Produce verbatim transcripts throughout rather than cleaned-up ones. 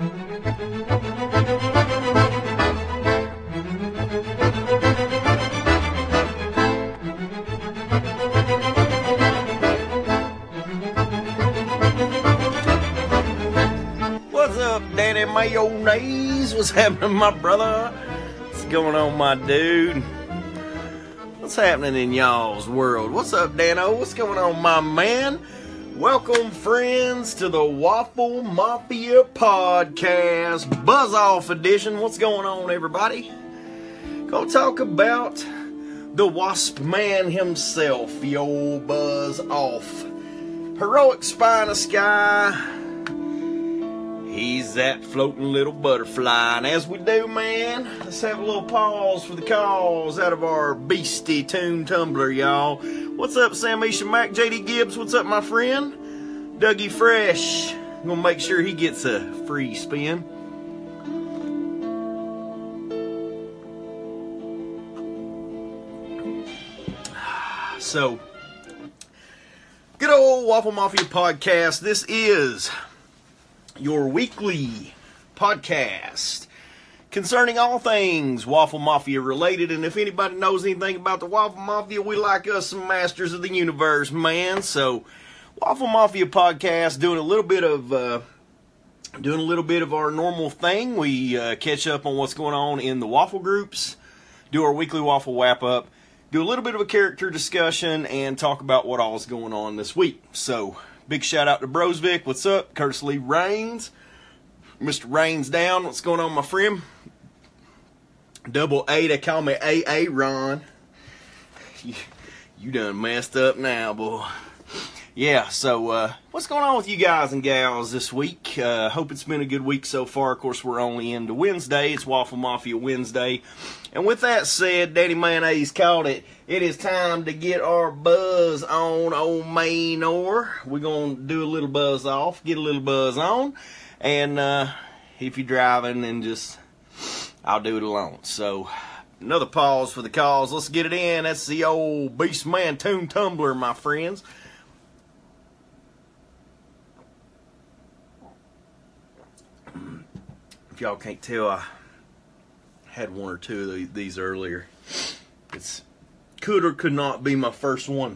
What's up, Danny Mayonnaise? What's happening, my brother? What's going on, my dude? What's happening in y'all's world? What's up, Dano? What's going on, my man? Welcome, friends, to the Waffle Mafia Podcast, Buzz Off Edition. What's going on, everybody? Gonna talk about the Wasp Man himself, the old Buzz Off. Heroic spy in the sky. He's that floating little butterfly. And as we do, man, let's have a little pause for the cause out of our beastie tune tumbler, y'all. What's up, Samisha Mac? J D Gibbs, what's up, my friend? Dougie Fresh. I'm gonna make sure he gets a free spin. So, good old Waffle Mafia Podcast. This is your weekly podcast concerning all things Waffle Mafia related. And if anybody knows anything about the Waffle Mafia, we like us some masters of the universe, man. So Waffle Mafia Podcast, doing a little bit of uh, doing a little bit of our normal thing. We uh, catch up on what's going on in the waffle groups, do our weekly waffle wrap up, do a little bit of a character discussion, and talk about what all is going on this week. So big shout out to Brosvik. What's up? Curtis Lee Rains. Mister Rains down. What's going on, my friend? Double A, they call me A A Ron. You, you done messed up now, boy. Yeah, so uh, what's going on with you guys and gals this week? Uh, hope it's been a good week so far. Of course, we're only into Wednesday. It's Waffle Mafia Wednesday. And with that said, Danny Mayonnaise called it. It is time to get our buzz on, old Maynor. We're going to do a little buzz off, get a little buzz on. And uh, if you're driving, then just, I'll do it alone. So, another pause for the cause. Let's get it in. That's the old Beast Man Tune Tumbler, my friends. If y'all can't tell, I had one or two of these earlier. It's could or could not be my first one.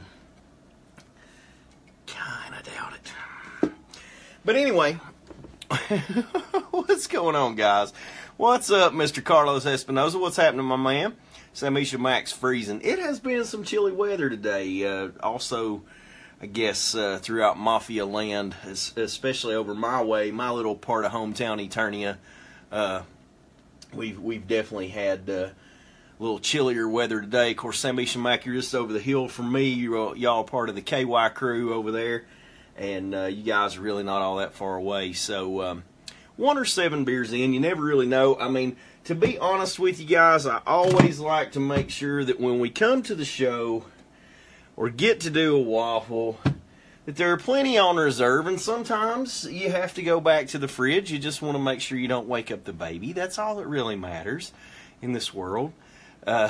Kinda doubt it. But anyway, what's going on, guys? What's up, Mister Carlos Espinoza? What's happening, my man? Samisha Max freezing. It has been some chilly weather today. Uh, also, I guess, uh, throughout Mafia land, especially over my way, my little part of hometown, Eternia. Uh, we've we've definitely had uh, a little chillier weather today. Of course, Samisha Mac, you're just over the hill from me. You're, y'all part of the K Y crew over there. And uh, you guys are really not all that far away. So, um, one or seven beers in, you never really know. I mean, to be honest with you guys, I always like to make sure that when we come to the show or get to do a waffle, that there are plenty on reserve, and sometimes you have to go back to the fridge. You just want to make sure you don't wake up the baby. That's all that really matters in this world. Uh,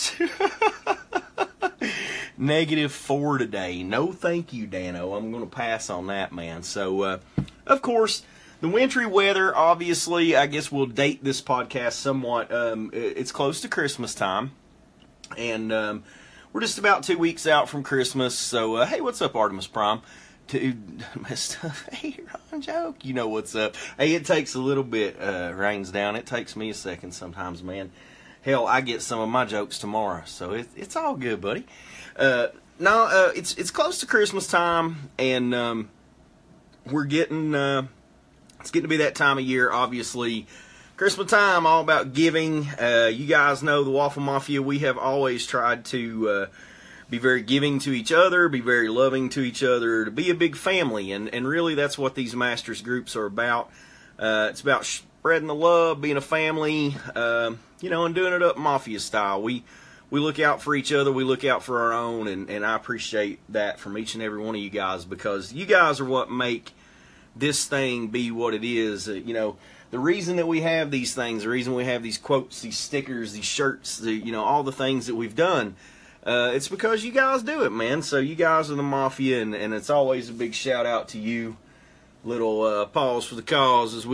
negative four today. No thank you, Dano. I'm going to pass on that, man. So, uh, of course, the wintry weather, obviously, I guess we'll date this podcast somewhat. Um, it's close to Christmas time, and um, we're just about two weeks out from Christmas, so, uh, hey, what's up, Artemis Prime? Dude, messed up. Hey, Ron Joke, you know what's up. Hey, it takes a little bit, uh, rains down. It takes me a second sometimes, man. Hell, I get some of my jokes tomorrow, so it, it's all good, buddy. Uh, no, uh, it's it's close to Christmas time, and um, we're getting, uh, it's getting to be that time of year, obviously. Christmas time, all about giving. Uh, you guys know the Waffle Mafia, we have always tried to uh, be very giving to each other, be very loving to each other, to be a big family, and, and really that's what these Masters groups are about. Uh, it's about spreading the love, being a family, uh, you know, and doing it up Mafia style. We we look out for each other, we look out for our own, and, and I appreciate that from each and every one of you guys, because you guys are what make this thing be what it is. Uh, you know, the reason that we have these things, the reason we have these quotes, these stickers, these shirts, the, you know, all the things that we've done, uh, it's because you guys do it, man. So you guys are the Mafia, and, and it's always a big shout out to you. Little uh, pause for the cause as we get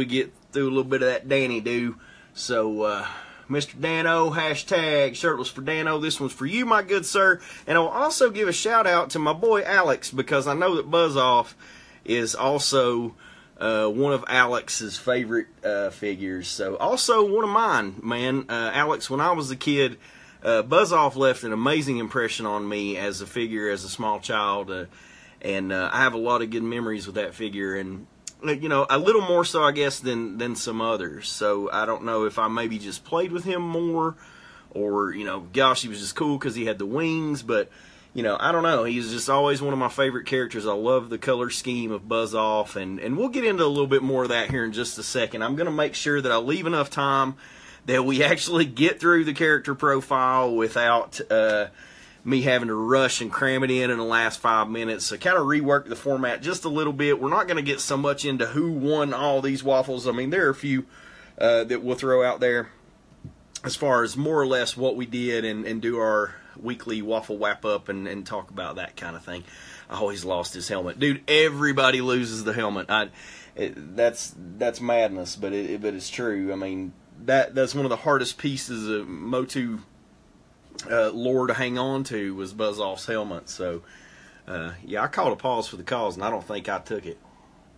threw a little bit of that Danny do. So, uh, Mister Dano, hashtag shirtless for Dano. This one's for you, my good sir. And I'll also give a shout out to my boy Alex, because I know that Buzz Off is also uh, one of Alex's favorite uh, figures. So also one of mine, man. Uh, Alex, when I was a kid, uh, Buzz Off left an amazing impression on me as a figure, as a small child. Uh, and uh, I have a lot of good memories with that figure. And you know, a little more so, I guess, than than some others. So I don't know if I maybe just played with him more, or, you know, gosh, he was just cool because he had the wings. But, you know, I don't know. He's just always one of my favorite characters. I love the color scheme of Buzz Off, and, and we'll get into a little bit more of that here in just a second. I'm going to make sure that I leave enough time that we actually get through the character profile without uh, me having to rush and cram it in in the last five minutes. So kind of rework the format just a little bit. We're not going to get so much into who won all these waffles. I mean, there are a few uh, that we'll throw out there as far as more or less what we did, and, and do our weekly waffle wrap up and, and talk about that kind of thing. I always lost his helmet. Dude, everybody loses the helmet. I, it, that's that's madness, but it, but it's true. I mean, that that's one of the hardest pieces of Motu Uh, lore to hang on to was Buzz Off's helmet. So, uh, yeah, I called a pause for the cause, and I don't think I took it.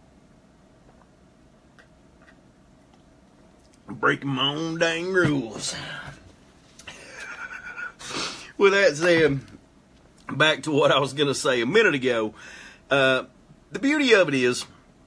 I'm breaking my own dang rules. With that said, back to what I was going to say a minute ago. Uh, the beauty of it is,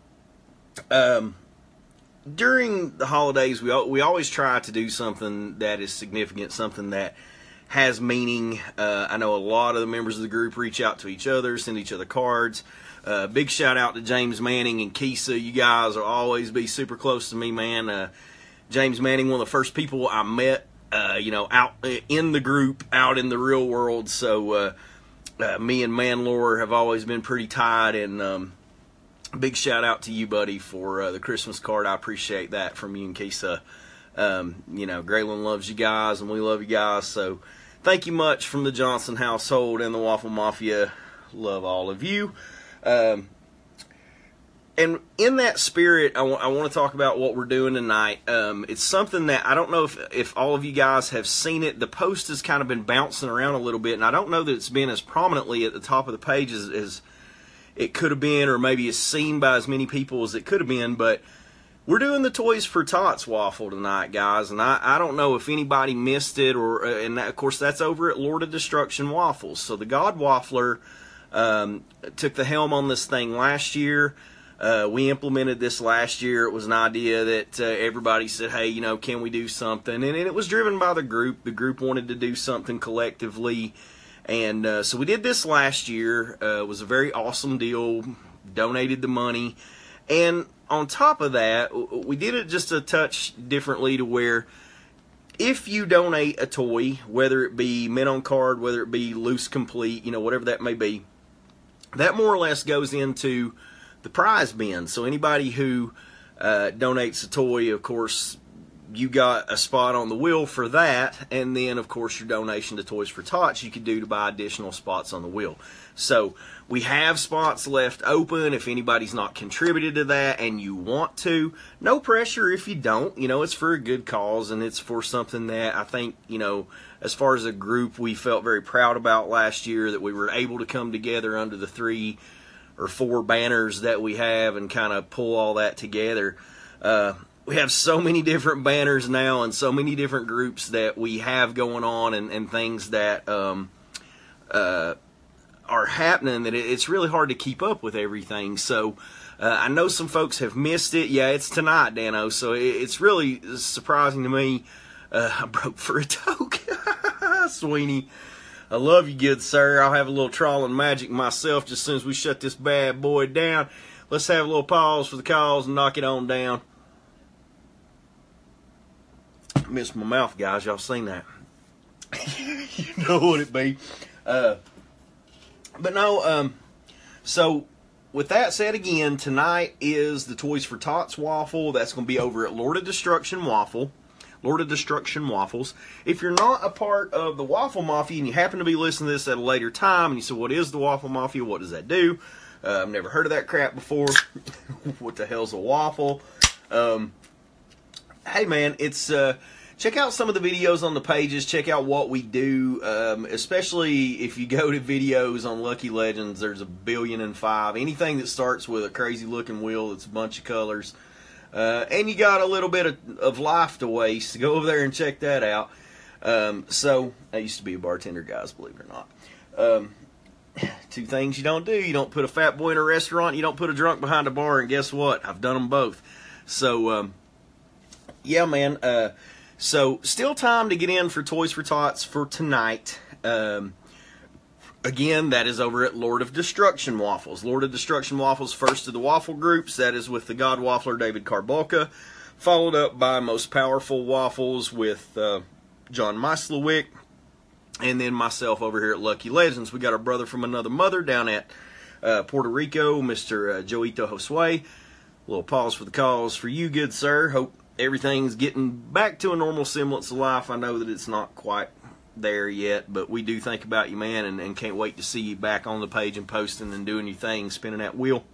um, during the holidays, we we always try to do something that is significant, something that has meaning. Uh, I know a lot of the members of the group reach out to each other, send each other cards. Uh, big shout out to James Manning and Kisa. You guys will always be super close to me, man. Uh, James Manning, one of the first people I met, uh, you know, out in the group, out in the real world. So uh, uh, me and Manlore have always been pretty tight. And um, big shout out to you, buddy, for uh, the Christmas card. I appreciate that from you and Kisa. Um, you know, Graylin loves you guys, and we love you guys. So thank you much from the Johnson household and the Waffle Mafia. Love all of you. Um, and in that spirit, I, w- I want to talk about what we're doing tonight. Um, it's something that I don't know if, if all of you guys have seen it. The post has kind of been bouncing around a little bit, and I don't know that it's been as prominently at the top of the page as, as it could have been, or maybe it's seen by as many people as it could have been. But we're doing the Toys for Tots waffle tonight, guys, and I, I don't know if anybody missed it, or uh, and that, of course that's over at Lord of Destruction Waffles. So the God Waffler um, took the helm on this thing last year. Uh, we implemented this last year. It was an idea that uh, everybody said, hey, you know, can we do something? And, and it was driven by the group. The group wanted to do something collectively, and uh, so we did this last year. Uh, it was a very awesome deal. Donated the money, and on top of that, we did it just a touch differently, to where if you donate a toy, whether it be mint on card, whether it be loose complete, you know, whatever that may be, that more or less goes into the prize bin. So anybody who uh, donates a toy, of course, you got a spot on the wheel for that. And then, of course, your donation to Toys for Tots you could do to buy additional spots on the wheel. So we have spots left open if anybody's not contributed to that and you want to. No pressure if you don't. You know, it's for a good cause, and it's for something that I think, you know, as far as a group, we felt very proud about last year, that we were able to come together under the three or four banners that we have and kind of pull all that together. Uh, we have so many different banners now, and so many different groups that we have going on, and, and things that um, uh, are happening, that it's really hard to keep up with everything. So uh, I know some folks have missed it. Yeah, it's tonight, Dano, so it, it's really surprising to me. Uh, I broke for a toke. Sweeney, I love you, good sir. I'll have a little trawling magic myself just as soon as we shut this bad boy down. Let's have a little pause for the calls and knock it on down. I missed my mouth, guys. Y'all seen that? You know what it be. Uh, but no, um, so with that said, again, tonight is the Toys for Tots waffle. That's going to be over at Lord of Destruction Waffle. Lord of Destruction Waffles. If you're not a part of the Waffle Mafia and you happen to be listening to this at a later time and you say, what is the Waffle Mafia? What does that do? Uh, I've never heard of that crap before. What the hell's a waffle? Um, hey man, it's uh, check out some of the videos on the pages. Check out what we do, um, especially if you go to videos on Lucky Legends. There's a billion and five. Anything that starts with a crazy looking wheel that's a bunch of colors, uh, and you got a little bit of, of life to waste. Go over there and check that out. Um, so I used to be a bartender, guys, believe it or not. Um, two things you don't do: you don't put a fat boy in a restaurant, you don't put a drunk behind a bar. And guess what? I've done them both. So. Um, Yeah, man. Uh, so, still time to get in for Toys for Tots for tonight. Um, again, that is over at Lord of Destruction Waffles. Lord of Destruction Waffles, first of the waffle groups. That is with the God Waffler, David Karbolka. Followed up by Most Powerful Waffles with uh, John Myslowick. And then myself over here at Lucky Legends. We got our brother from another mother down at uh, Puerto Rico, Mister Uh, Joito Josue. A little pause for the cause for you, good sir. Hope everything's getting back to a normal semblance of life. I know that it's not quite there yet, but we do think about you, man, and, and can't wait to see you back on the page and posting and doing your thing, spinning that wheel.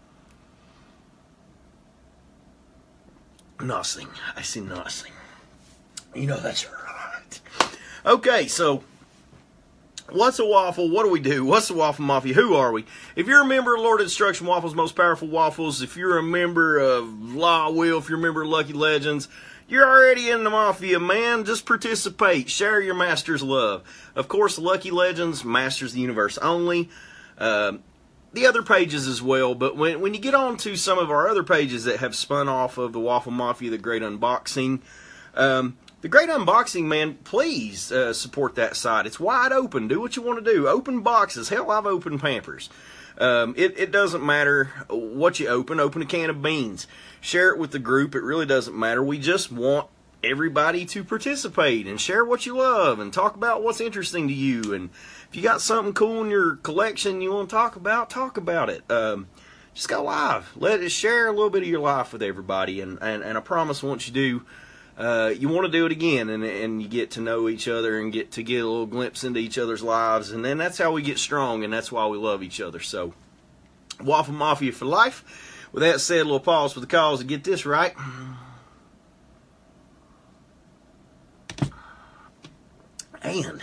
Nothing. I see nothing. You know that's right. Okay, so what's a waffle? What do we do? What's the Waffle Mafia? Who are we? If you're a member of Lord of Destruction Waffles, Most Powerful Waffles, if you're a member of Law Wheel, if you're a member of Lucky Legends, you're already in the Mafia, man. Just participate. Share your master's love. Of course, Lucky Legends, Masters of the Universe only. Um, the other pages as well, but when, when you get on to some of our other pages that have spun off of the Waffle Mafia, the Great Unboxing, um... The Great Unboxing, man, please uh, support that site. It's wide open. Do what you want to do. Open boxes. Hell, I've opened Pampers. Um, it, it doesn't matter what you open. Open a can of beans. Share it with the group. It really doesn't matter. We just want everybody to participate and share what you love and talk about what's interesting to you. And if you got something cool in your collection you want to talk about, talk about it. Um, just go live. Let it share a little bit of your life with everybody. And, and, and I promise once you do, Uh, you want to do it again, and, and you get to know each other and get to get a little glimpse into each other's lives, and then that's how we get strong, and that's why we love each other. So, Waffle Mafia for life. With that said, a little pause for the cause to get this right. And,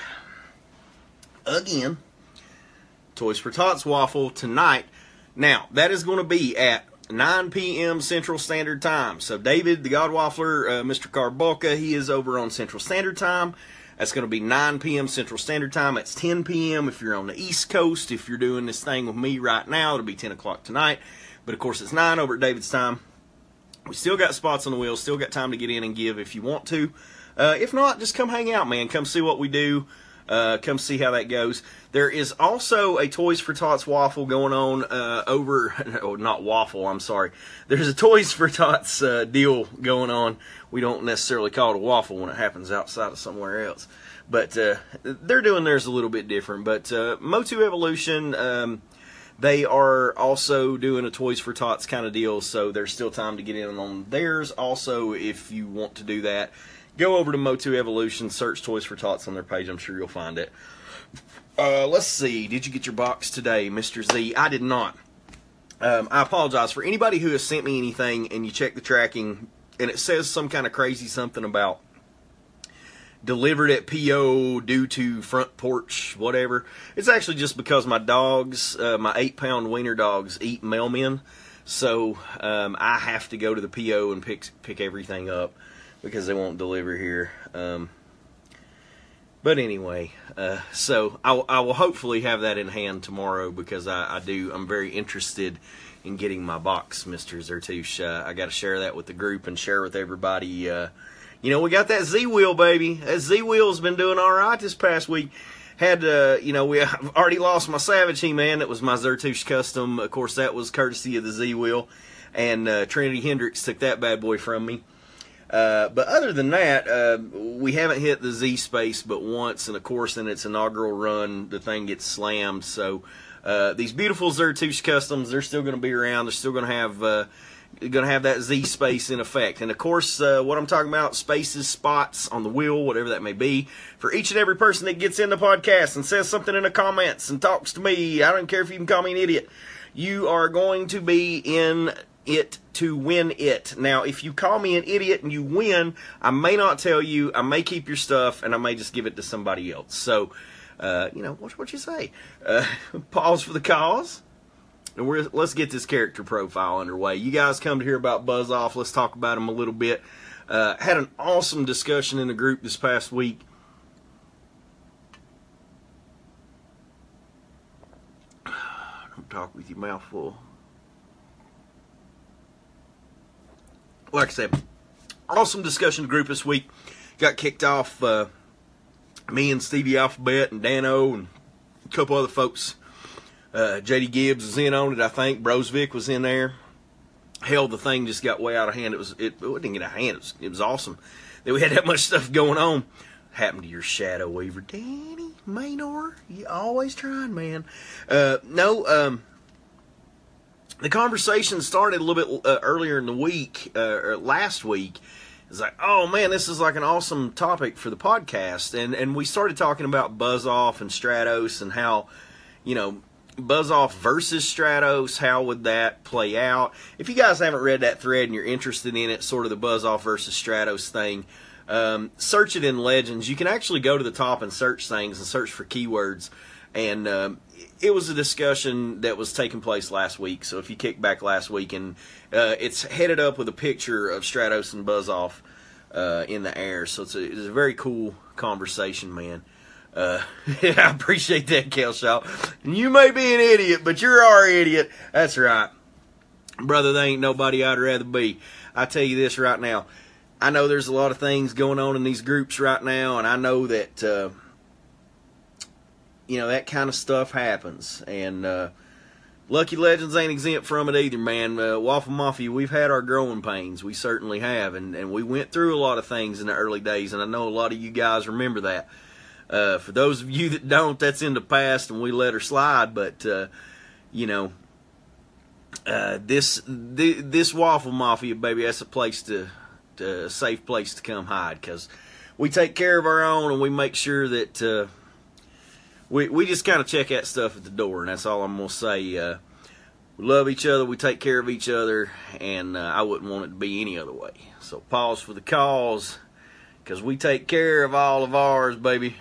again, Toys for Tots Waffle tonight. Now, that is going to be at nine p.m. Central Standard Time. So David, the God Waffler, uh, Mister Karbolka, he is over on Central Standard Time. That's going to be nine p.m. Central Standard Time. That's ten p.m. if you're on the East Coast. If you're doing this thing with me right now, it'll be ten o'clock tonight. But, of course, it's nine over at David's time. We still got spots on the wheel. Still got time to get in and give if you want to. Uh, if not, just come hang out, man. Come see what we do. Uh, come see how that goes. There is also a Toys for Tots waffle going on uh, over, oh, not waffle, I'm sorry. There's a Toys for Tots uh, deal going on. We don't necessarily call it a waffle when it happens outside of somewhere else. But uh, they're doing theirs a little bit different. But uh, Motu Evolution, um, they are also doing a Toys for Tots kind of deal, so there's still time to get in on theirs. Also, if you want to do that, go over to Motu Evolution, search Toys for Tots on their page. I'm sure you'll find it. Uh, let's see. Did you get your box today, Mister Z? I did not. Um, I apologize for anybody who has sent me anything and you check the tracking and it says some kind of crazy something about delivered at P O due to front porch, whatever. It's actually just because my dogs, uh, my eight-pound wiener dogs, eat mailmen. So um, I have to go to the P O and pick pick everything up because they won't deliver here. Um, but anyway, uh, so I, I will hopefully have that in hand tomorrow because I, I do. I'm very interested in getting my box, Mister Zertuche. Uh, I got to share that with the group and share with everybody. Uh, you know, we got that Z-Wheel, baby. That Z-Wheel's been doing all right this past week. Had, uh, you know, we I've already lost my Savage He-Man. That was my Zertuche custom. Of course, that was courtesy of the Z-Wheel. And uh, Trinity Hendricks took that bad boy from me. Uh, but other than that, uh, we haven't hit the Z-Space but once. And, of course, in its inaugural run, the thing gets slammed. So uh, these beautiful Zertuche customs, they're still going to be around. They're still going to have... Uh, going to have that Z-Space in effect. And, of course, uh, what I'm talking about, spaces, spots on the wheel, whatever that may be, for each and every person that gets in the podcast and says something in the comments and talks to me, I don't care if you can call me an idiot, you are going to be in it to win it. Now, if you call me an idiot and you win, I may not tell you, I may keep your stuff, and I may just give it to somebody else. So, uh, you know, what what you say? Uh, pause for the cause, and we're, let's get this character profile underway. You guys come to hear about Buzz Off. Let's talk about him a little bit. Uh, had an awesome discussion in the group this past week. Don't talk with your mouth full. Like I said, awesome discussion group this week. Got kicked off, uh, me and Stevie Alphabet and Dano and a couple other folks. Uh, J D Gibbs was in on it, I think. Brosvik was in there. Hell, the thing just got way out of hand. It was it, it didn't get out of hand. It was, it was awesome that we had that much stuff going on. Happened to your Shadow Weaver, Danny Maynor. You always trying, man. Uh, no, um. The conversation started a little bit uh, earlier in the week, uh, or last week. It's like, oh man, this is like an awesome topic for the podcast. And and we started talking about Buzz Off and Stratos and how, you know, Buzz Off versus Stratos, how would that play out? If you guys haven't read that thread and you're interested in it, sort of the Buzz Off versus Stratos thing, um, search it in Legends. You can actually go to the top and search things and search for keywords. And um, it was a discussion that was taking place last week. So if you kick back last week, and uh, it's headed up with a picture of Stratos and Buzz Off uh, in the air. So it's a, it's a very cool conversation, man. Uh, I appreciate that, Kelshaw. You may be an idiot, but you're our idiot. That's right. Brother, there ain't nobody I'd rather be. I tell you this right now. I know there's a lot of things going on in these groups right now, and I know that... Uh, You know, that kind of stuff happens. And uh, Lucky Legends ain't exempt from it either, man. Uh, Waffle Mafia, we've had our growing pains. We certainly have. And, and we went through a lot of things in the early days, and I know a lot of you guys remember that. Uh, for those of you that don't, that's in the past, and we let her slide. But, uh, you know, uh, this th- this Waffle Mafia, baby, that's a place to, to a safe place to come hide. Because we take care of our own, and we make sure that... Uh, We we just kind of check that stuff at the door, and that's all I'm going to say. Uh, we love each other, we take care of each other, and uh, I wouldn't want it to be any other way. So pause for the cause, because we take care of all of ours, baby.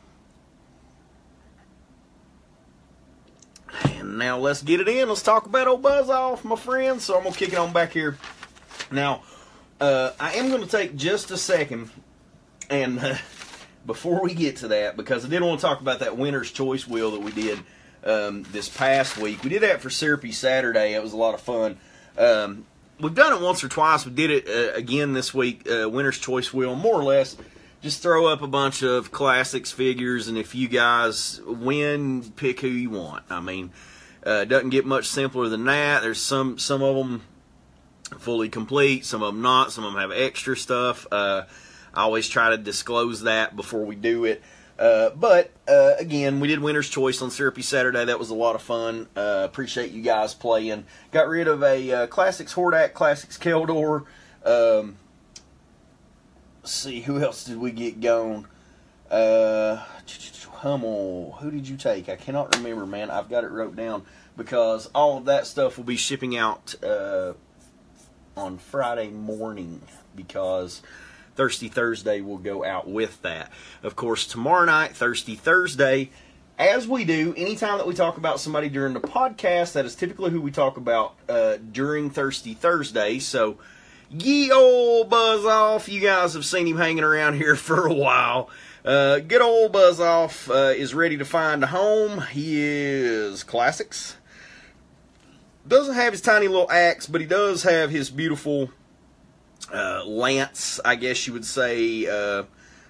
And now let's get it in. Let's talk about old Buzz Off, my friends. So I'm going to kick it on back here. Now, uh, I am going to take just a second and... Uh, before we get to that, because I did want to talk about that winner's choice wheel that we did um, this past week. We did that for Syrupy Saturday. It was a lot of fun. Um, we've done it once or twice. We did it uh, again this week, uh, winner's choice wheel, more or less. Just throw up a bunch of classics figures, and if you guys win, pick who you want. I mean, uh, it doesn't get much simpler than that. There's some, some of them fully complete, some of them not. Some of them have extra stuff. Uh, I always try to disclose that before we do it. Uh, but, uh, again, we did Winner's Choice on Syrupy Saturday. That was a lot of fun. Uh, appreciate you guys playing. Got rid of a uh, Classics Hordak, Classics Keldor. Um, let's see, who else did we get going? Uh, Hummel. Who did you take? I cannot remember, man. I've got it wrote down because all of that stuff will be shipping out uh, on Friday morning because... Thirsty Thursday will go out with that. Of course, tomorrow night, Thirsty Thursday, as we do, anytime that we talk about somebody during the podcast, that is typically who we talk about uh, during Thirsty Thursday. So, ye old Buzz Off, you guys have seen him hanging around here for a while. Uh, good old Buzz Off uh, is ready to find a home. He is Classics. Doesn't have his tiny little axe, but he does have his beautiful... Uh, lance, I guess you would say, uh,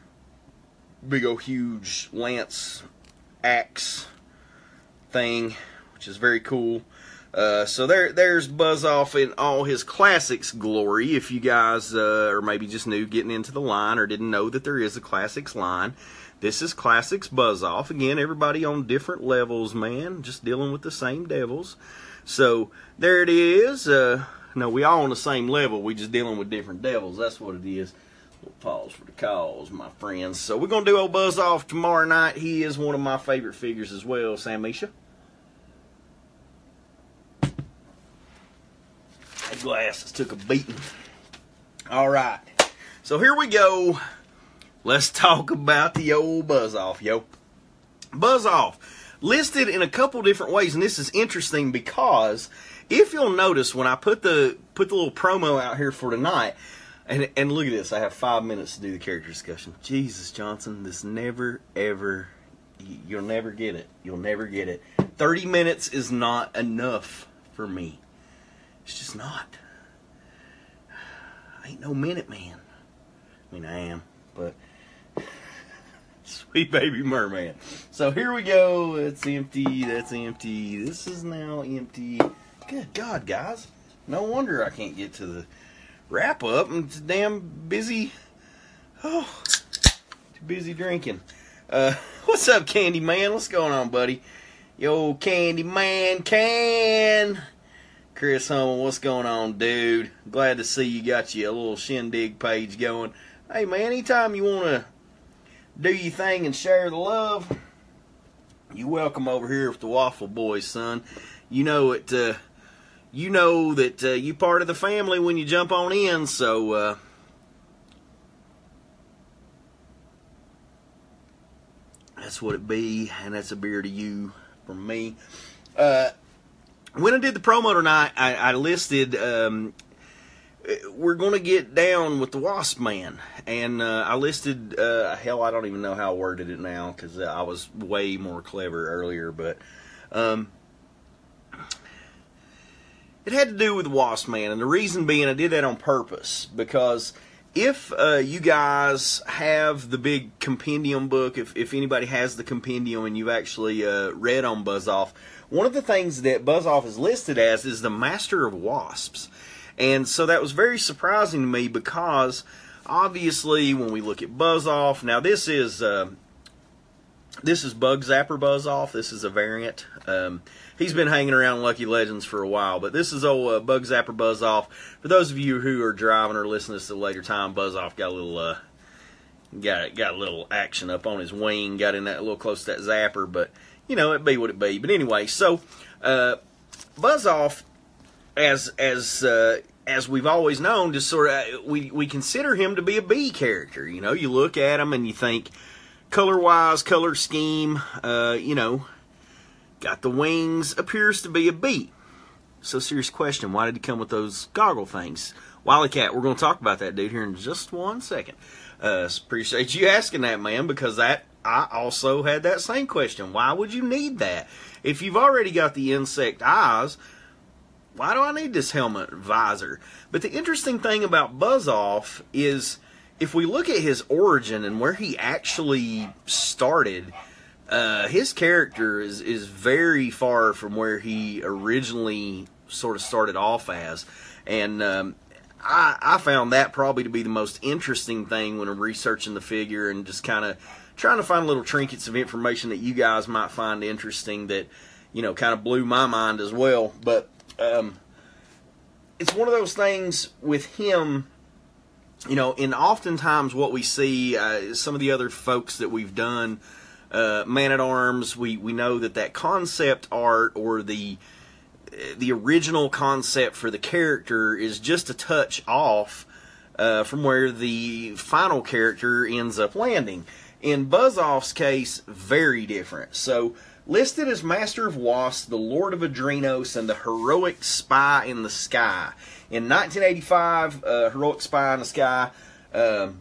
big old huge lance axe thing, which is very cool. Uh, so there, there's Buzz Off in all his Classics glory. If you guys uh, are maybe just new getting into the line or didn't know that there is a Classics line, this is Classics Buzz Off. Again, everybody on different levels, man, just dealing with the same devils. So there it is. Uh, No, we all on the same level. We just dealing with different devils. That's what it is. We'll pause for the cause, my friends. So we're going to do old Buzz Off tomorrow night. He is one of my favorite figures as well, Sam Misha. Had to glasses took a beating. All right. So here we go. Let's talk about the old Buzz Off, yo. Buzz Off, listed in a couple different ways, and this is interesting because if you'll notice when I put the put the little promo out here for tonight, and and look at this, I have five minutes to do the character discussion. Jesus, Johnson, this never ever, you'll never get it. You'll never get it. thirty minutes is not enough for me. It's just not. I ain't no minute man. I mean, I am, but sweet baby merman. So here we go. It's empty. That's empty. This is now empty. Good God, guys. No wonder I can't get to the wrap up. I'm just damn busy. Oh, too busy drinking. Uh, what's up, Candy Man? What's going on, buddy? Yo, Candy Man can. Chris Hummel, what's going on, dude? Glad to see you got you a little shindig page going. Hey, man, anytime you want to do your thing and share the love, you're welcome over here with the Waffle Boys, son. You know it. Uh, you know that uh, you part of the family when you jump on in, so uh, that's what it be, and that's a beer to you from me. Uh, when I did the promo tonight, I, I listed um, we're going to get down with the Wasp Man, and uh, I listed uh, hell, I don't even know how I worded it now because I was way more clever earlier, but um, it had to do with the Wasp Man, and the reason being I did that on purpose because if uh, you guys have the big compendium book, if, if anybody has the compendium and you've actually uh, read on Buzz Off, one of the things that Buzz Off is listed as is the Master of Wasps. And so that was very surprising to me because obviously when we look at Buzz Off, now this is uh, this is Bug Zapper Buzz Off. This is a variant. Um, he's been hanging around Lucky Legends for a while, but this is old uh, Bug Zapper Buzz Off. For those of you who are driving or listening to this at a later time, Buzz Off got a little uh, got got a little action up on his wing, got in that a little close to that zapper, but you know it be what it be. But anyway, so uh, Buzz Off, as as uh, as we've always known, just sort of we we consider him to be a B character. You know, you look at him and you think color wise, color scheme, uh, you know, got the wings, appears to be a B. So serious question, why did he come with those goggle things? Wily Cat, we're going to talk about that dude here in just one second. Uh, appreciate you asking that, man, because that I also had that same question. Why would you need that? If you've already got the insect eyes, why do I need this helmet visor? But the interesting thing about Buzz Off is if we look at his origin and where he actually started, uh, his character is, is very far from where he originally sort of started off as. And um, I, I found that probably to be the most interesting thing when I'm researching the figure and just kind of trying to find little trinkets of information that you guys might find interesting that, you know, kind of blew my mind as well. But um, it's one of those things with him, you know, and oftentimes what we see, uh, some of the other folks that we've done, uh, Man-at-Arms, we, we know that that concept art or the the original concept for the character is just a touch off uh, from where the final character ends up landing. In Buzz Off's case, very different. So, listed as Master of Wasps, the Lord of Adrenos, and the Heroic Spy in the Sky. In nineteen eighty-five, uh, Heroic Spy in the Sky, um,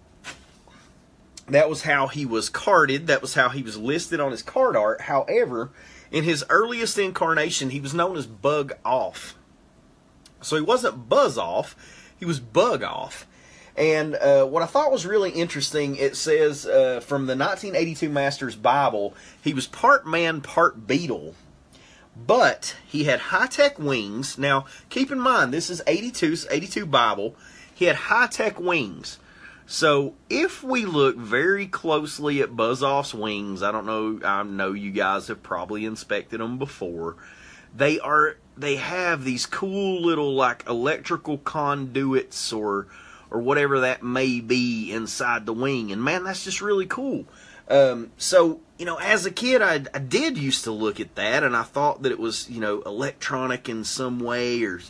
that was how he was carded. That was how he was listed on his card art. However, in his earliest incarnation, he was known as Bug Off. So he wasn't Buzz Off, he was Bug Off. And uh, what I thought was really interesting, it says uh, from the nineteen eighty-two Master's Bible, he was part man, part beetle. But he had high-tech wings. Now, keep in mind, this is eighty-two, eighty-two Bible. He had high-tech wings. So, if we look very closely at Buzz Off's wings, I don't know, I know you guys have probably inspected them before. They are, they have these cool little, like, electrical conduits or or whatever that may be inside the wing. And, man, that's just really cool. Um, so, you know, as a kid, I, I did used to look at that, and I thought that it was, you know, electronic in some way or,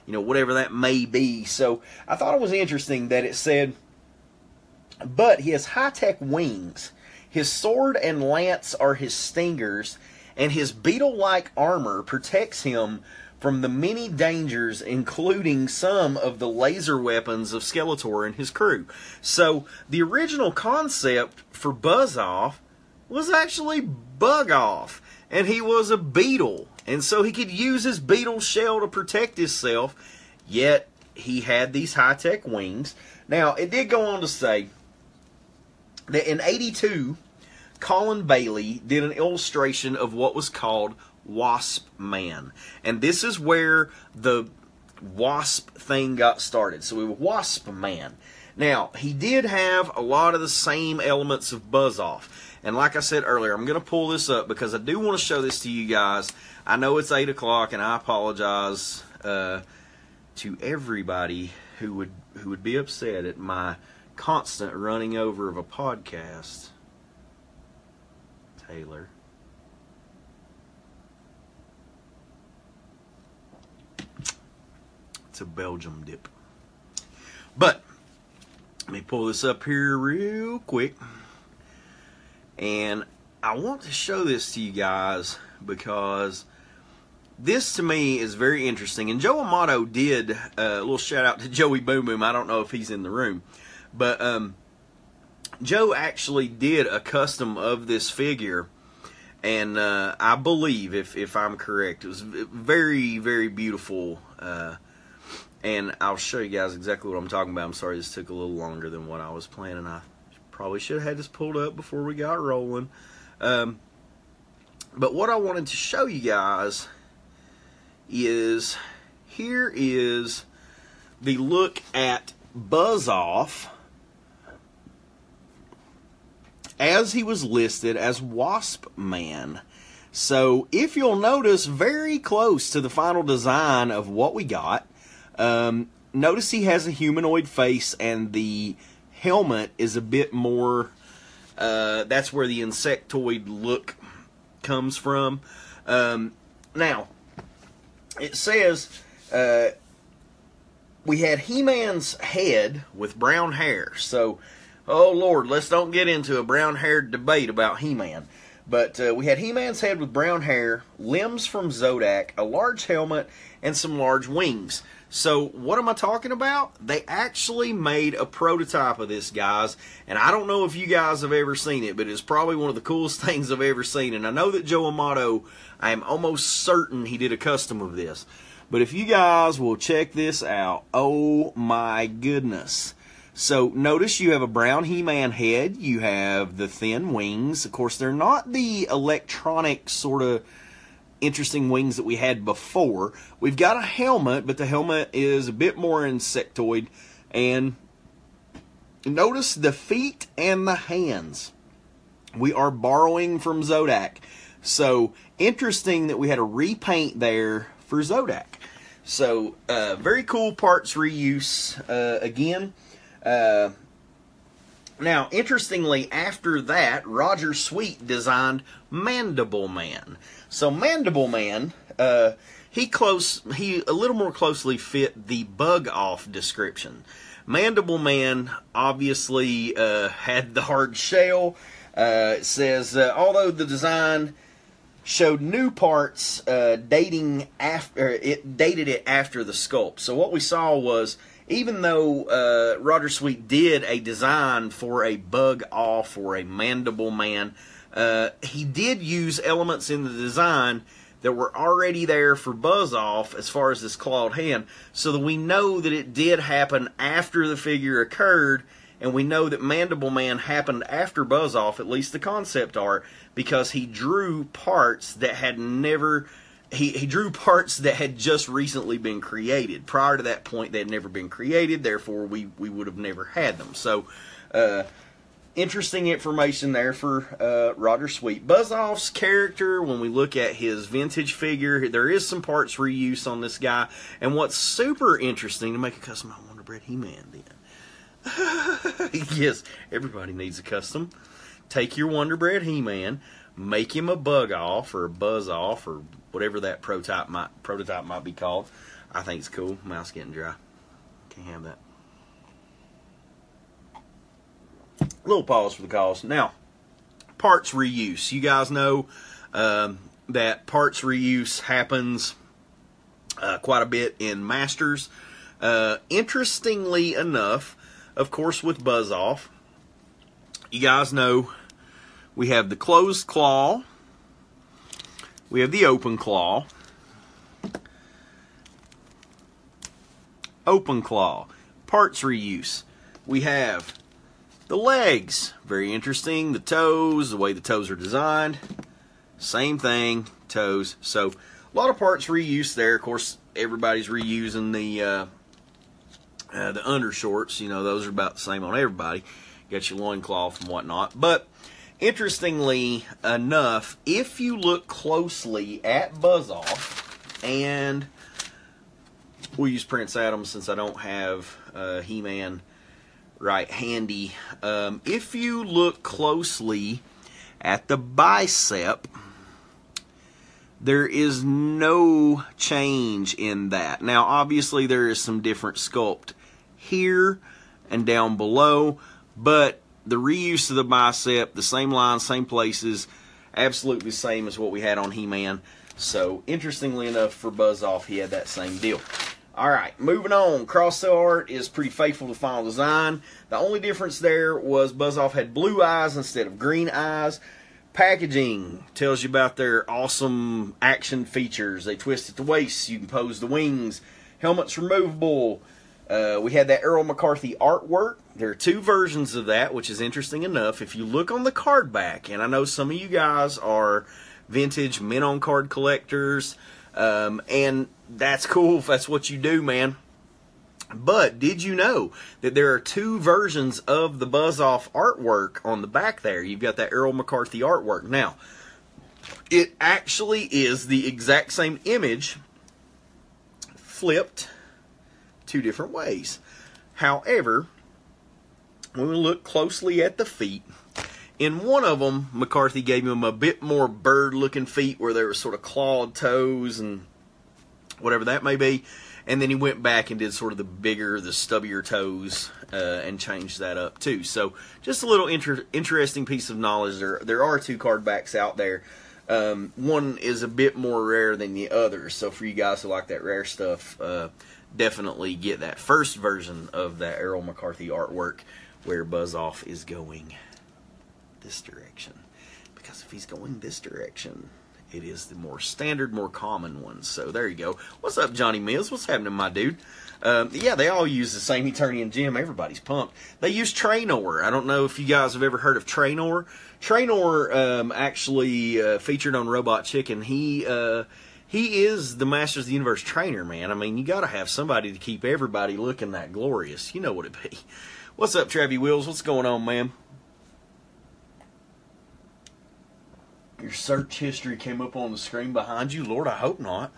you know, whatever that may be. So I thought it was interesting that it said, but he has high-tech wings. His sword and lance are his stingers, and his beetle-like armor protects him from the many dangers, including some of the laser weapons of Skeletor and his crew. So the original concept for Buzz-Off was actually Bug-Off, and he was a beetle, and so he could use his beetle shell to protect himself, yet he had these high-tech wings. Now, it did go on to say that in eighty-two, Colin Bailey did an illustration of what was called Wasp Man. And this is where the wasp thing got started. So we were Wasp Man. Now, he did have a lot of the same elements of Buzz-Off. And like I said earlier, I'm going to pull this up because I do want to show this to you guys. I know it's eight o'clock, and I apologize uh, to everybody who would, who would be upset at my constant running over of a podcast. Taylor. It's a Belgium dip. But let me pull this up here real quick. And I want to show this to you guys because this to me is very interesting. And Joe Amato did uh, a little shout out to Joey Boom Boom. I don't know if he's in the room. But um, Joe actually did a custom of this figure. And uh, I believe, if, if I'm correct, it was very, very beautiful. Uh, and I'll show you guys exactly what I'm talking about. I'm sorry this took a little longer than what I was planning. I probably should have had this pulled up before we got rolling. Um, but what I wanted to show you guys is, here is the look at Buzz-Off as he was listed as Wasp Man. So if you'll notice, very close to the final design of what we got. Um, notice he has a humanoid face, and the helmet is a bit more, uh, that's where the insectoid look comes from. Um, now, it says uh, we had He-Man's head with brown hair. So, oh Lord, let's don't get into a brown-haired debate about He-Man. But uh, we had He-Man's head with brown hair, limbs from Zodak, a large helmet, and some large wings. So, what am I talking about? They actually made a prototype of this, guys. And I don't know if you guys have ever seen it, but it's probably one of the coolest things I've ever seen. And I know that Joe Amato, I am almost certain he did a custom of this. But if you guys will check this out, oh my goodness. So, notice you have a brown He-Man head. You have the thin wings. Of course, they're not the electronic sort of interesting wings that we had before. We've got a helmet, but the helmet is a bit more insectoid. And notice the feet and the hands. We are borrowing from Zodak. So, interesting that we had a repaint there for Zodak. So, uh, very cool parts reuse uh, again. Uh, now, interestingly, after that, Roger Sweet designed Mandible Man. So, Mandible Man, uh, he close, he a little more closely fit the Bug-Off description. Mandible Man obviously uh, had the hard shell. Uh, it says, uh, although the design showed new parts uh, dating after, it dated it after the sculpt. So what we saw was, even though uh, Roger Sweet did a design for a Bug-Off or a Mandible Man, uh, he did use elements in the design that were already there for Buzz-Off as far as this clawed hand, so that we know that it did happen after the figure occurred, and we know that Mandible Man happened after Buzz-Off, at least the concept art, because he drew parts that had never... He, he drew parts that had just recently been created. Prior to that point, they had never been created, therefore we, we would have never had them. So, uh, interesting information there for uh, Roger Sweet. Buzz-Off's character, when we look at his vintage figure, there is some parts reuse on this guy. And what's super interesting, to make a custom Wonder Bread He-Man then. Yes, everybody needs a custom. Take your Wonder Bread He-Man, make him a Bug-Off or a Buzz-Off or whatever that prototype might, prototype might be called. I think it's cool. Mouth's getting dry. Can't have that. Little pause for the cause. Now, parts reuse. You guys know um, that parts reuse happens uh, quite a bit in Masters. Uh, interestingly enough, of course, with Buzz Off, you guys know we have the closed claw, we have the open claw, open claw, parts reuse. We have the legs, very interesting. The toes, the way the toes are designed, same thing, toes. So a lot of parts reuse there. Of course, everybody's reusing the uh, uh, the undershorts. You know, those are about the same on everybody. Got your loincloth and whatnot. But interestingly enough, if you look closely at Buzz Off, and we'll use Prince Adam since I don't have uh, He-Man right handy. Um, if you look closely at the bicep, there is no change in that. Now, obviously, there is some different sculpt here and down below, but the reuse of the bicep, the same lines, same places, absolutely the same as what we had on He-Man. So, interestingly enough, for Buzz Off, he had that same deal. Alright, moving on. Cross-cell art is pretty faithful to final design. The only difference there was Buzz Off had blue eyes instead of green eyes. Packaging tells you about their awesome action features. They twist at the waist, you can pose the wings. Helmet's removable. Uh, we had that Earl McCarthy artwork. There are two versions of that, which is interesting enough. If you look on the card back, and I know some of you guys are vintage men-on-card collectors, um, and that's cool if that's what you do, man. But did you know that there are two versions of the Buzz Off artwork on the back there? You've got that Earl McCarthy artwork. Now, it actually is the exact same image flipped two different ways. However, when we look closely at the feet, in one of them, McCarthy gave him a bit more bird-looking feet where there were sort of clawed toes and whatever that may be. And then he went back and did sort of the bigger, the stubbier toes uh, and changed that up too. So just a little inter interesting piece of knowledge. There, there are two card backs out there. Um, one is a bit more rare than the other. So for you guys who like that rare stuff, uh, definitely get that first version of that Earl McCarthy artwork where Buzz Off is going this direction. Because if he's going this direction, it is the more standard, more common one. So there you go. What's up, Johnny Mills? What's happening, my dude? Um, yeah, they all use the same Eternian gem. Everybody's pumped. They use Trainor. I don't know if you guys have ever heard of Trainor. Trainor um, actually uh, featured on Robot Chicken. He uh, he is the Masters of the Universe trainer, man. I mean, you got to have somebody to keep everybody looking that glorious. You know what it be. What's up, Travie Wills? What's going on, man? Your search history came up on the screen behind you. Lord, I hope not.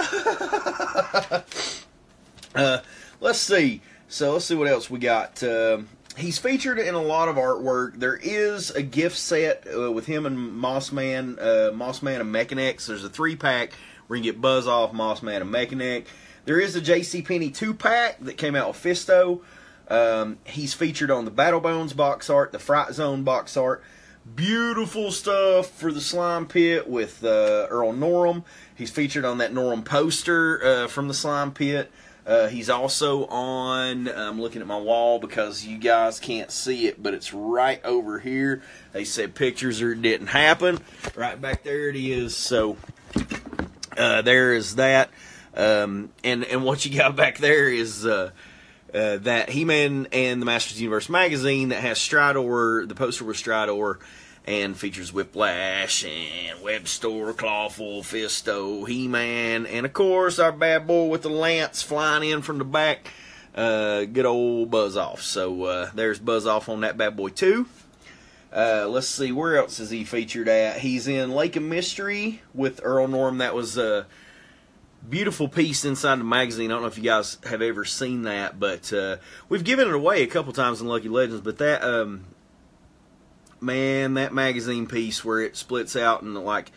uh, let's see. So let's see what else we got. Uh, he's featured in a lot of artwork. There is a gift set uh, with him and Mossman, uh, Mossman and Mechanex. There's a three-pack where you can get Buzz Off, Mossman, and Mechanex. There is a JCPenney two-pack that came out with Fisto. Um, he's featured on the Battle Bones box art, the Fright Zone box art. Beautiful stuff for the Slime Pit with uh, Earl Norem. He's featured on that Norem poster uh, from the Slime Pit. Uh, he's also on, I'm looking at my wall because you guys can't see it, but it's right over here. They said pictures or it didn't happen. Right back there it is. So uh, there is that. Um, and, and what you got back there is uh, uh, that He-Man and the Masters of the Universe magazine that has Stridor, the poster with Stridor, and features Whiplash and Webstore, Clawful, Fisto, He-Man, and of course our bad boy with the lance flying in from the back, uh, good old Buzz Off. So uh, there's Buzz Off on that bad boy too. Uh, let's see, where else is he featured at? He's in Lake of Mystery with Earl Norem. That was a beautiful piece inside the magazine. I don't know if you guys have ever seen that, but uh, we've given it away a couple times in Lucky Legends, but that... Um, man, that magazine piece where it splits out and like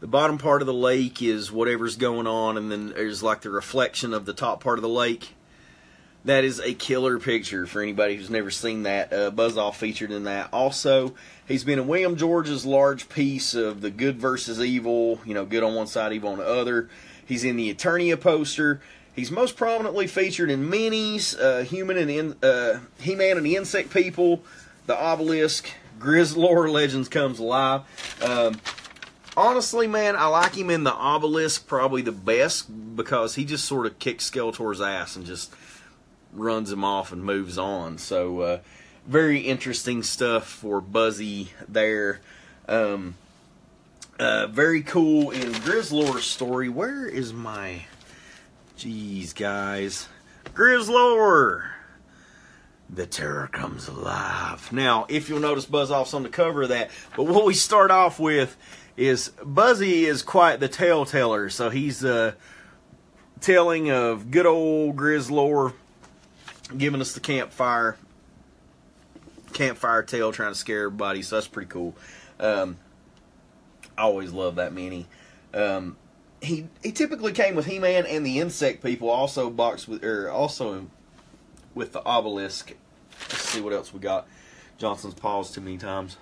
the bottom part of the lake is whatever's going on, and then there's like the reflection of the top part of the lake. That is a killer picture for anybody who's never seen that. Uh, Buzz Off featured in that. Also, he's been in William George's large piece of the good versus evil, you know, good on one side, evil on the other. He's in the Eternia poster. He's most prominently featured in Minis, uh, Human and in, uh, He-Man and the Insect People, the Obelisk, Grizzlor Legends Comes Alive. Um, honestly, man, I like him in the Obelisk probably the best because he just sort of kicks Skeletor's ass and just runs him off and moves on. So uh, very interesting stuff for Buzzy there. Um, uh, very cool in Grizzlor's story. Where is my... Jeez, guys. Grizzlor! The terror comes alive. Now, if you'll notice, Buzz Off's on the cover of that. But what we start off with is Buzzy is quite the tale teller. So he's uh, telling of good old Grizzlor giving us the campfire campfire tale, trying to scare everybody, so that's pretty cool. Um, I always love that mini. Um, he he typically came with He-Man and the Insect People, also boxed with or also with the Obelisk. Let's see what else we got. Johnson's paused too many times.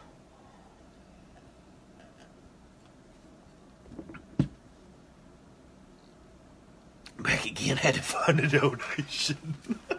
Back again, had to find a donation.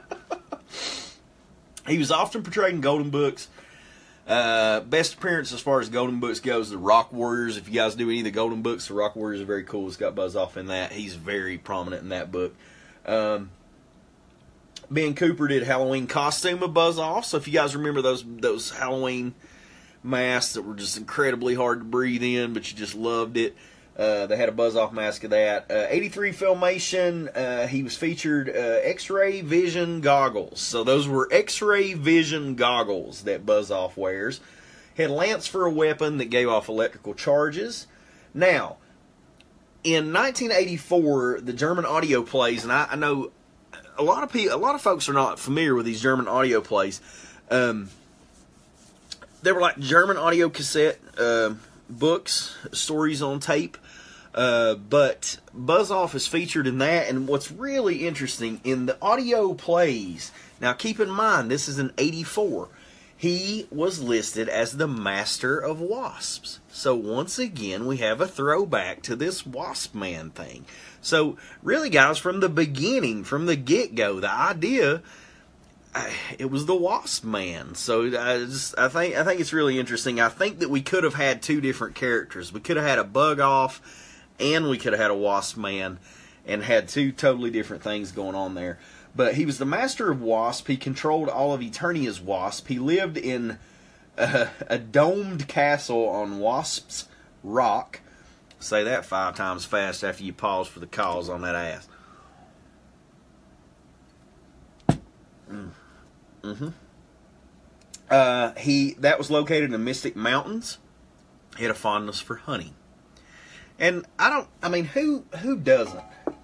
He was often portrayed in Golden Books. Uh, best appearance as far as Golden Books goes, the Rock Warriors. If you guys do any of the Golden Books, the Rock Warriors are very cool. It's got Buzz Off in that. He's very prominent in that book. Um, Ben Cooper did Halloween costume of Buzz Off. So if you guys remember those those Halloween masks that were just incredibly hard to breathe in, but you just loved it. Uh, they had a Buzz Off mask of that. Uh, eighty-three Filmation, uh, he was featured uh, X-ray vision goggles. So those were X-ray vision goggles that Buzz Off wears. Had Lance for a weapon that gave off electrical charges. Now, in nineteen eighty-four, the German audio plays, and I, I know a lot of people, a lot of folks are not familiar with these German audio plays. Um, they were like German audio cassette uh, books, stories on tape. Uh, but Buzz Off is featured in that, and what's really interesting, in the audio plays, now keep in mind, this is in eighty-four, he was listed as the Master of Wasps. So once again, we have a throwback to this Wasp Man thing. So really, guys, from the beginning, from the get-go, the idea, it was the Wasp Man. So I just, I think, I think it's really interesting. I think that we could have had two different characters. We could have had a Bug Off, and we could have had a Wasp Man, and had two totally different things going on there. But he was the master of Wasp. He controlled all of Eternia's Wasp. He lived in a, a domed castle on Wasp's Rock. Say that five times fast after you pause for the calls on that ass. Mm. Mm-hmm. Uh, he that was located in the Mystic Mountains. He had a fondness for honey. And I don't, I mean, who who doesn't?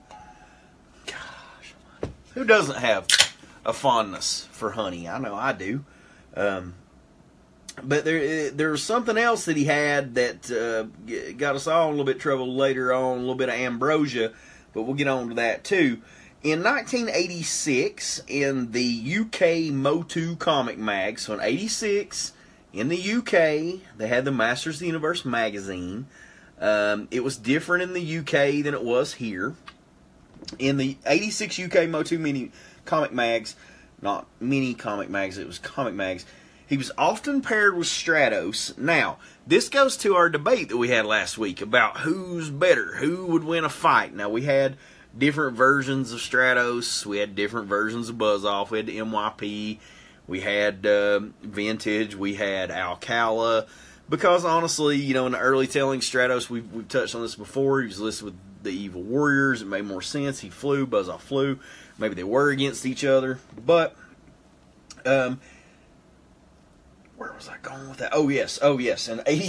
Gosh, who doesn't have a fondness for honey? I know I do. Um, but there there was something else that he had that uh, got us all in a little bit of trouble later on, a little bit of ambrosia, but we'll get on to that too. In nineteen eighty-six, in the U K Motu comic mag, so in eighty-six, in the U K, they had the Masters of the Universe magazine. Um, it was different in the U K than it was here. In the eighty-six U K Motu mini comic mags, not mini comic mags, it was comic mags, he was often paired with Stratos. Now, this goes to our debate that we had last week about who's better, who would win a fight. Now, we had different versions of Stratos, we had different versions of Buzz Off, we had the M Y P, we had uh, Vintage, we had Alcala. Because honestly, you know, in the early telling, Stratos, we've, we've touched on this before, he was listed with the Evil Warriors, it made more sense, he flew, Buzz Off flew, maybe they were against each other, but, um, where was I going with that? Oh yes, oh yes, in eighty,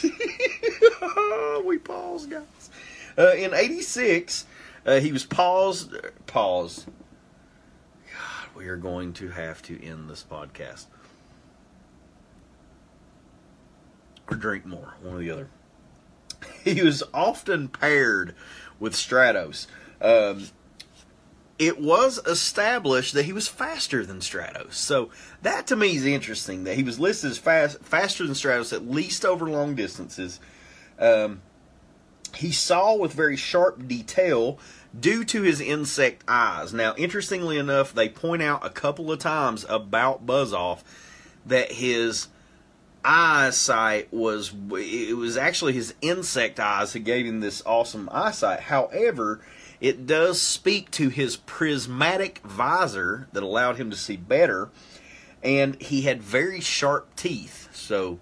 we paused, guys. Uh, in eighty-six, uh, he was paused, paused, God, we are going to have to end this podcast. Or drink more, one or the other. he was often paired with Stratos. Um, it was established that he was faster than Stratos. So that to me is interesting, that he was listed as fast, faster than Stratos, at least over long distances. Um, he saw with very sharp detail due to his insect eyes. Now, interestingly enough, they point out a couple of times about Buzz-Off that his eyesight was, it was actually his insect eyes that gave him this awesome eyesight. However, it does speak to his prismatic visor that allowed him to see better, and he had very sharp teeth, so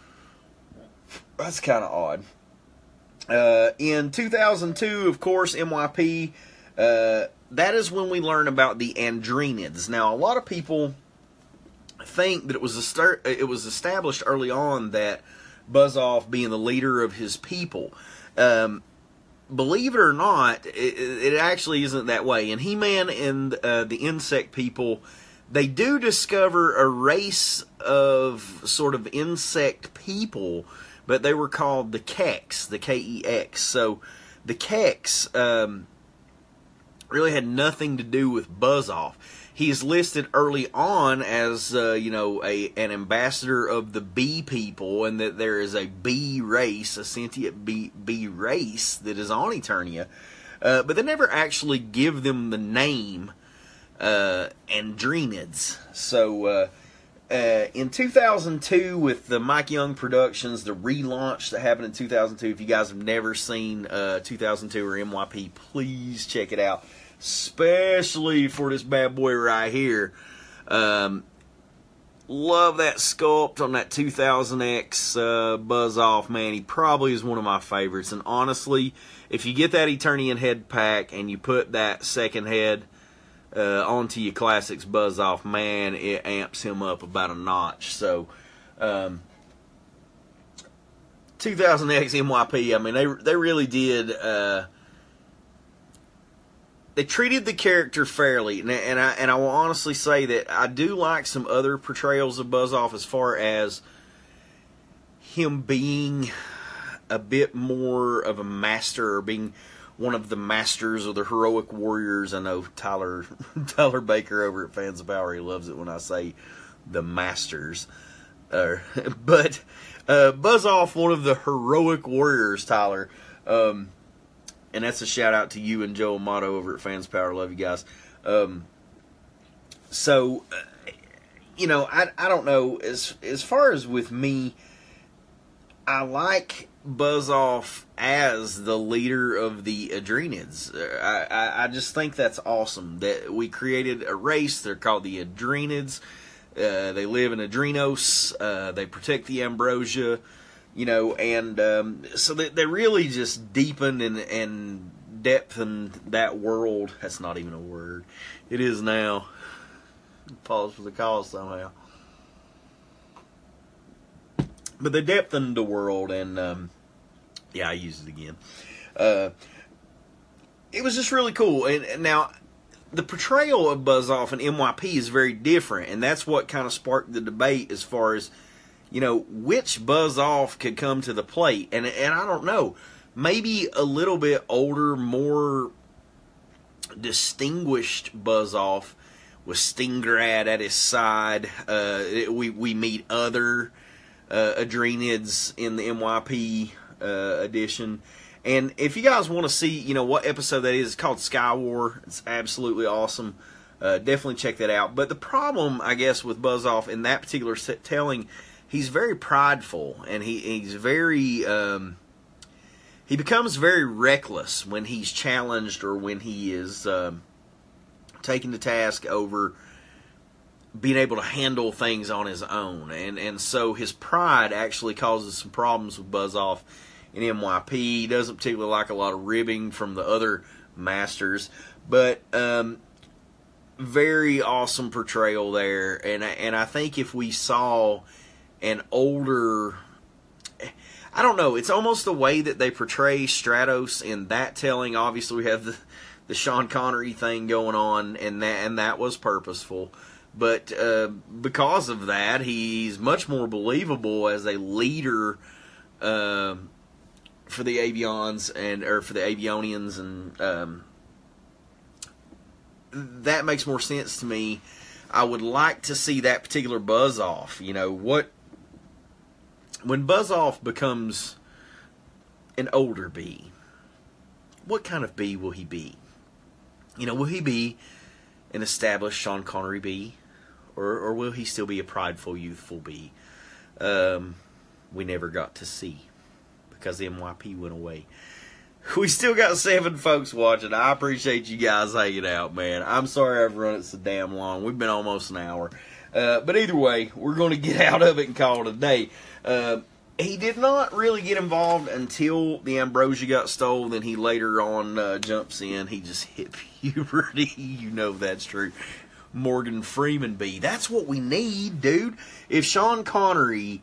that's kind of odd. Uh, in two thousand two, of course, M Y P, uh, that is when we learn about the Andrenids. Now, a lot of people think that it was a start, it was established early on that Buzz-Off being the leader of his people. Um, believe it or not, it, it actually isn't that way. In He-Man and uh, the Insect People, they do discover a race of sort of insect people, but they were called the Keks, the K E X. So the Keks um, really had nothing to do with Buzz-Off. He's listed early on as, uh, you know, a an ambassador of the bee people, and that there is a bee race, a sentient bee, bee race that is on Eternia. Uh, but they never actually give them the name uh, Andrenids. So uh, uh, in two thousand two, with the Mike Young Productions, the relaunch that happened in two thousand two, if you guys have never seen uh, two thousand two or M Y P, please check it out. Especially for this bad boy right here. Um, love that sculpt on that two thousand X uh, Buzz-Off, man. He probably is one of my favorites. And honestly, if you get that Eternian head pack and you put that second head uh, onto your Classics Buzz-Off, man, it amps him up about a notch. So, um, two thousand X M Y P, I mean, they, they really did... Uh, They treated the character fairly, and I and I will honestly say that I do like some other portrayals of Buzz-Off as far as him being a bit more of a master, or being one of the masters of the heroic warriors. I know Tyler Tyler Baker over at Fans of Power, he loves it when I say the masters. Uh, but uh, Buzz-Off, one of the heroic warriors, Tyler. Um, And that's a shout out to you and Joe Amato over at Fans Power. Love you guys. Um, so, uh, you know, I I don't know. As as far as with me, I like Buzz-Off as the leader of the Adrenids. I, I I just think that's awesome that we created a race. They're called the Adrenids. Uh, they live in Adrenos. Uh, they protect the Ambrosia. You know, and um, so they, they really just deepened and, and depthened that world. That's not even a word. It is now. Pause for the cause somehow. But they depthened the world, and um, yeah, I used it again. Uh, it was just really cool. And, and now, the portrayal of Buzz-Off in M Y P is very different, and that's what kind of sparked the debate as far as, you know, which Buzz-Off could come to the plate. And and I don't know, maybe a little bit older, more distinguished Buzz-Off with Stingrad at his side. Uh, we, we meet other uh, Adrenids in the M Y P uh, edition. And if you guys want to see, you know, what episode that is, it's called Sky War. It's absolutely awesome. Uh, definitely check that out. But the problem, I guess, with Buzz-Off in that particular telling, he's very prideful, and he, he's very, um, he becomes very reckless when he's challenged or when he is um, taken to task over being able to handle things on his own. And, and so his pride actually causes some problems with Buzz-Off in M Y P. He doesn't particularly like a lot of ribbing from the other masters, but um, very awesome portrayal there. And, and I think if we saw an older, I don't know, it's almost the way that they portray Stratos in that telling. Obviously we have the, the Sean Connery thing going on, and that, and that was purposeful, but uh, because of that, he's much more believable as a leader uh, for the Avions and or for the Avionians, and um, that makes more sense to me. I would like to see that particular Buzz-Off. You know, what when Buzz-Off becomes an older bee, what kind of bee will he be? You know, will he be an established Sean Connery bee, or or will he still be a prideful, youthful bee? Um, we never got to see because the M Y P went away. We still got seven folks watching. I appreciate you guys hanging out, man. I'm sorry I've run it so damn long. We've been almost an hour. Uh, but either way, we're going to get out of it and call it a day. Uh, he did not really get involved until the Ambrosia got stole. Then he later on uh, jumps in. He just hit puberty. You know that's true. Morgan Freeman bee. That's what we need, dude. If Sean Connery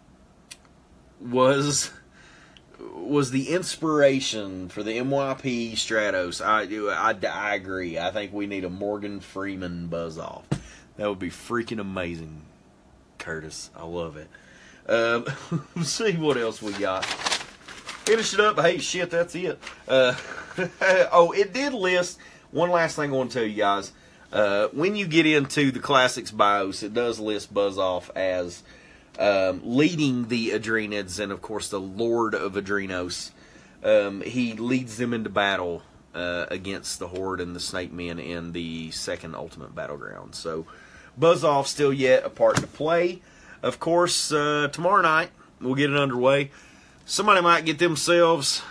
was... was the inspiration for the M Y P Stratos, I, I, I agree. I think we need a Morgan Freeman Buzz-Off. That would be freaking amazing, Curtis. I love it. Um, let's see what else we got. Finish it up. Hey, shit, that's it. Uh, oh, it did list, one last thing I want to tell you guys. Uh, when you get into the Classics BIOS, it does list Buzz-Off as Um, leading the Adrenids, and of course the Lord of Adrenos. Um, he leads them into battle uh, against the Horde and the Snake Men in the second Ultimate Battleground. So Buzz-Off still yet a part to play. Of course, uh, tomorrow night we'll get it underway. Somebody might get themselves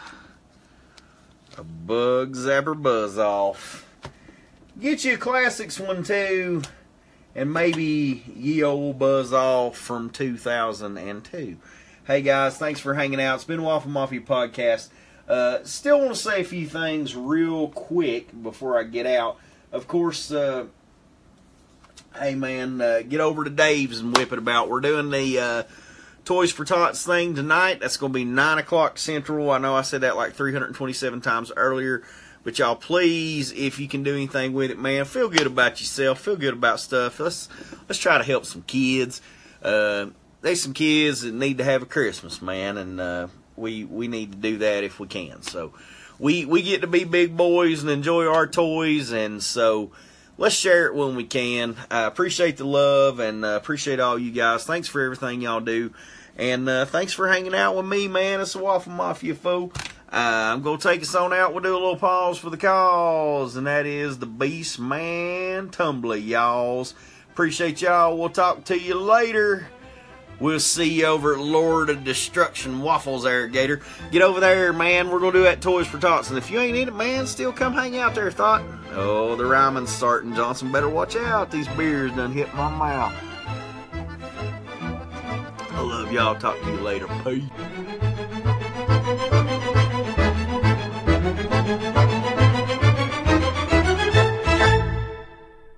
a Bug Zapper Buzz-Off. Get you a Classics one too. And maybe ye old Buzz-Off from two thousand two. Hey guys, thanks for hanging out. It's been Waffle Mafia Podcast. Uh, still want to say a few things real quick before I get out. Of course, uh, hey man, uh, get over to Dave's and whip it about. We're doing the uh, Toys for Tots thing tonight. That's going to be nine o'clock Central. I know I said that like three hundred twenty-seven times earlier. But y'all, please, if you can do anything with it, man, feel good about yourself. Feel good about stuff. Let's let's try to help some kids. Uh, there's some kids that need to have a Christmas, man, and uh, we we need to do that if we can. So we we get to be big boys and enjoy our toys, and so let's share it when we can. I appreciate the love and uh, appreciate all you guys. Thanks for everything y'all do, and uh, thanks for hanging out with me, man. It's the Waffle Mafia, fool. Uh, I'm going to take us on out. We'll do a little pause for the cause, and that is the Beast Man Tumbler, y'alls. Appreciate y'all. We'll talk to you later. We'll see you over at Lord of Destruction Waffles there, Gator. Get over there, man. We're going to do that Toys for Tots. And if you ain't in it, man, still come hang out there, thought. Oh, the rhyming's starting. Johnson, better watch out. These beers done hit my mouth. I love y'all. Talk to you later. Peace.